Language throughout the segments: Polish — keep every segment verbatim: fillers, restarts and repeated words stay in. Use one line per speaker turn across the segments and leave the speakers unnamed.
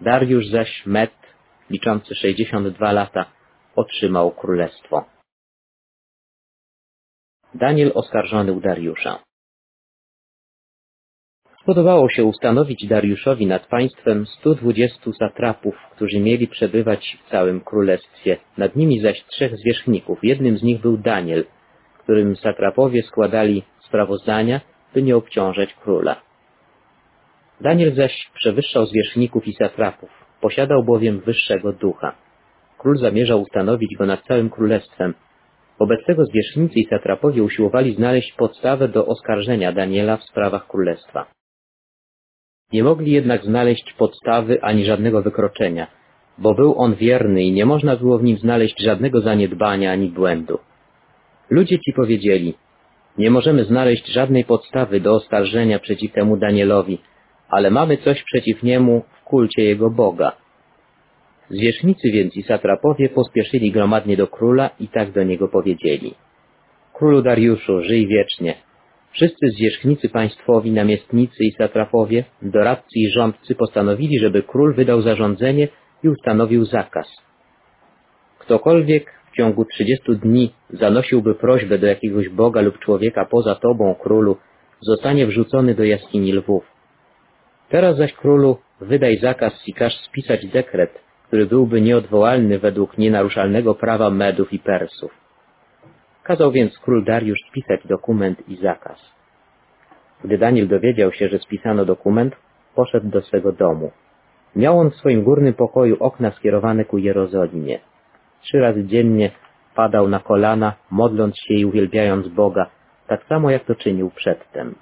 Dariusz zaś Med, liczący sześćdziesiąt dwa lata, otrzymał królestwo. Daniel oskarżony u Dariusza. Podobało się ustanowić Dariuszowi nad państwem stu dwudziestu satrapów, którzy mieli przebywać w całym królestwie, nad nimi zaś trzech zwierzchników. Jednym z nich był Daniel, którym satrapowie składali sprawozdania, by nie obciążać króla. Daniel zaś przewyższał zwierzchników i satrapów, posiadał bowiem wyższego ducha. Król zamierzał ustanowić go nad całym królestwem. Wobec tego zwierzchnicy i satrapowie usiłowali znaleźć podstawę do oskarżenia Daniela w sprawach królestwa. Nie mogli jednak znaleźć podstawy ani żadnego wykroczenia, bo był on wierny i nie można było w nim znaleźć żadnego zaniedbania ani błędu. Ludzie ci powiedzieli: nie możemy znaleźć żadnej podstawy do oskarżenia przeciw temu Danielowi, ale mamy coś przeciw niemu w kulcie jego Boga. Zwierzchnicy więc i satrapowie pospieszyli gromadnie do króla i tak do niego powiedzieli: Królu Dariuszu, żyj wiecznie. Wszyscy zwierzchnicy państwowi, namiestnicy i satrapowie, doradcy i rządcy postanowili, żeby król wydał zarządzenie i ustanowił zakaz. Ktokolwiek w ciągu trzydziestu dni zanosiłby prośbę do jakiegoś boga lub człowieka poza tobą, królu, zostanie wrzucony do jaskini lwów. Teraz zaś, królu, wydaj zakaz i każ spisać dekret, który byłby nieodwołalny według nienaruszalnego prawa Medów i Persów. Kazał więc król Dariusz spisać dokument i zakaz. Gdy Daniel dowiedział się, że spisano dokument, poszedł do swego domu. Miał on w swoim górnym pokoju okna skierowane ku Jerozolimie. Trzy razy dziennie padał na kolana, modląc się i uwielbiając Boga, tak samo jak to czynił przedtem.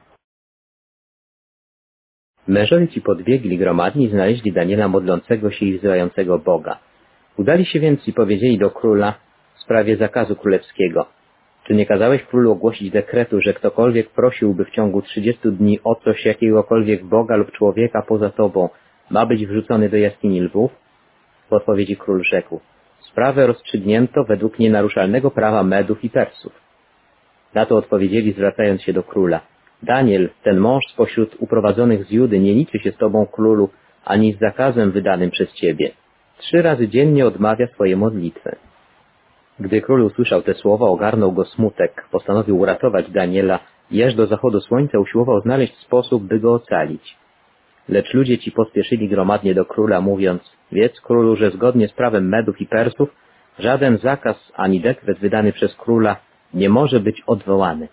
Mężowie ci podbiegli gromadni i znaleźli Daniela modlącego się i wzywającego Boga. Udali się więc i powiedzieli do króla w sprawie zakazu królewskiego: czy nie kazałeś królu ogłosić dekretu, że ktokolwiek prosiłby w ciągu trzydziestu dni o coś jakiegokolwiek Boga lub człowieka poza tobą, ma być wrzucony do jaskini lwów? W odpowiedzi król rzekł: sprawę rozstrzygnięto według nienaruszalnego prawa Medów i Persów. Na to odpowiedzieli, zwracając się do króla: Daniel, ten mąż spośród uprowadzonych z Judy, nie liczy się z tobą, królu, ani z zakazem wydanym przez ciebie. Trzy razy dziennie odmawia swoje modlitwy. Gdy król usłyszał te słowa, ogarnął go smutek, postanowił uratować Daniela i aż do zachodu słońca usiłował znaleźć sposób, by go ocalić. Lecz ludzie ci pospieszyli gromadnie do króla, mówiąc: wiedz, królu, że zgodnie z prawem Medów i Persów żaden zakaz ani dekret wydany przez króla nie może być odwołany.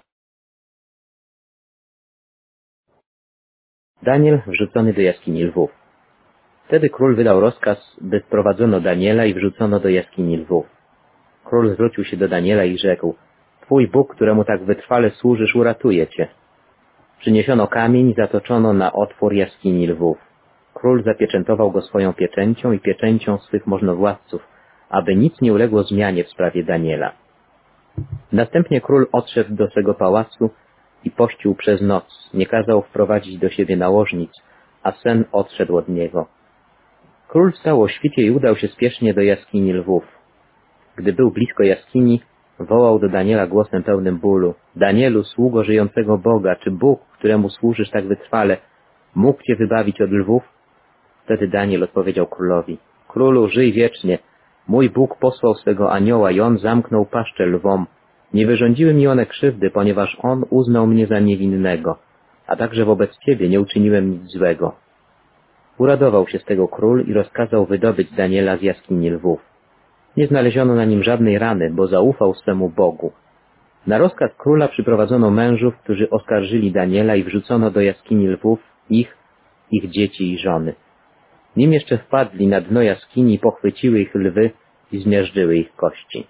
Daniel wrzucony do jaskini lwów. Wtedy król wydał rozkaz, by wprowadzono Daniela i wrzucono do jaskini lwów. Król zwrócił się do Daniela i rzekł: twój Bóg, któremu tak wytrwale służysz, uratuje cię. Przyniesiono kamień i zatoczono na otwór jaskini lwów. Król zapieczętował go swoją pieczęcią i pieczęcią swych możnowładców, aby nic nie uległo zmianie w sprawie Daniela. Następnie król odszedł do swego pałacu i pościł przez noc, nie kazał wprowadzić do siebie nałożnic, a sen odszedł od niego. Król wstał o świcie i udał się spiesznie do jaskini lwów. Gdy był blisko jaskini, wołał do Daniela głosem pełnym bólu: Danielu, sługo żyjącego Boga, czy Bóg, któremu służysz tak wytrwale, mógł cię wybawić od lwów? Wtedy Daniel odpowiedział królowi: królu, żyj wiecznie. Mój Bóg posłał swego anioła i on zamknął paszczę lwom. Nie wyrządziły mi one krzywdy, ponieważ on uznał mnie za niewinnego, a także wobec ciebie nie uczyniłem nic złego. Uradował się z tego król i rozkazał wydobyć Daniela z jaskini lwów. Nie znaleziono na nim żadnej rany, bo zaufał swemu Bogu. Na rozkaz króla przyprowadzono mężów, którzy oskarżyli Daniela, i wrzucono do jaskini lwów ich, ich dzieci i żony. Nim jeszcze wpadli na dno jaskini, pochwyciły ich lwy i zmiażdżyły ich kości.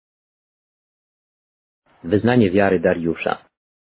Wyznanie wiary Dariusza.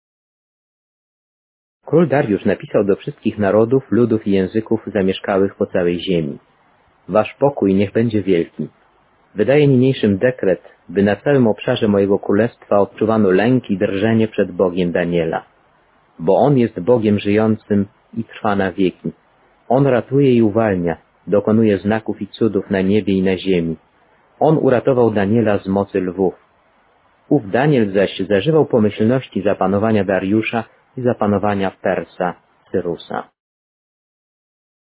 Król Dariusz napisał do wszystkich narodów, ludów i języków zamieszkałych po całej ziemi: wasz pokój niech będzie wielki. Wydaję niniejszym dekret, by na całym obszarze mojego królestwa odczuwano lęk i drżenie przed Bogiem Daniela. Bo On jest Bogiem żyjącym i trwa na wieki. On ratuje i uwalnia, dokonuje znaków i cudów na niebie i na ziemi. On uratował Daniela z mocy lwów. Ów Daniel zaś zażywał pomyślności zapanowania Dariusza i zapanowania Persa Cyrusa.